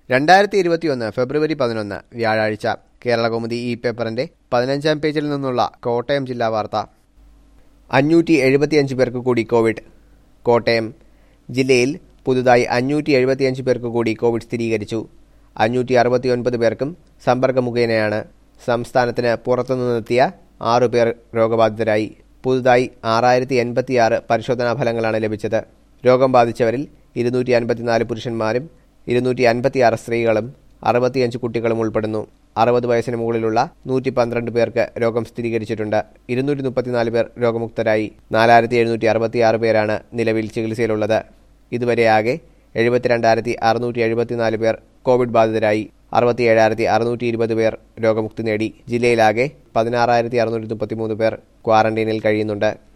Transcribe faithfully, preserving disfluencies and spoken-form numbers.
രണ്ടായിരത്തി ഇരുപത്തിയൊന്ന് ഫെബ്രുവരി പതിനൊന്ന് വ്യാഴാഴ്ച കേരളകൗമുദി ഈ പേപ്പറിന്റെ പതിനഞ്ചാം പേജിൽ നിന്നുള്ള കോട്ടയം ജില്ലാ വാർത്ത. അഞ്ഞൂറ്റി എഴുപത്തിയഞ്ച് പേർക്ക് കൂടി കോവിഡ്. കോട്ടയം ജില്ലയിൽ പുതുതായി അഞ്ഞൂറ്റി എഴുപത്തിയഞ്ച് പേർക്ക് കൂടി കോവിഡ് സ്ഥിരീകരിച്ചു. അഞ്ഞൂറ്റി അറുപത്തിയൊൻപത് പേർക്കും സമ്പർക്ക മുഖേനയാണ്. സംസ്ഥാനത്തിന് പുറത്തുനിന്നെത്തിയ ആറു പേർ രോഗബാധിതരായി. പുതുതായി ആറായിരത്തി എൺപത്തിയാറ് പരിശോധനാ ഫലങ്ങളാണ് ലഭിച്ചത്. രോഗം ബാധിച്ചവരിൽ ഇരുന്നൂറ്റി അൻപത്തിനാല് പുരുഷന്മാരും ഇരുന്നൂറ്റി അൻപത്തിയാറ് സ്ത്രീകളും അറുപത്തിയഞ്ച് കുട്ടികളും ഉൾപ്പെടുന്നു. അറുപത് വയസ്സിന് മുകളിലുള്ള നൂറ്റി പന്ത്രണ്ട് പേർക്ക് രോഗം സ്ഥിരീകരിച്ചിട്ടുണ്ട്. ഇരുന്നൂറ്റി മുപ്പത്തിനാല് പേർ രോഗമുക്തരായി. നാലായിരത്തി എഴുന്നൂറ്റി അറുപത്തിയാറ് പേരാണ് നിലവിൽ ചികിത്സയിലുള്ളത്. ഇതുവരെയാകെ എഴുപത്തിരണ്ടായിരത്തി അറുന്നൂറ്റി എഴുപത്തിനാല് പേർ കോവിഡ് ബാധിതരായി. അറുപത്തിയേഴായിരത്തി അറുന്നൂറ്റി ഇരുപത് പേർ രോഗമുക്തി നേടി. ജില്ലയിലാകെ പതിനാറായിരത്തി അറുന്നൂറ്റി മുപ്പത്തിമൂന്ന് പേർ ക്വാറന്റൈനിൽ കഴിയുന്നുണ്ട്.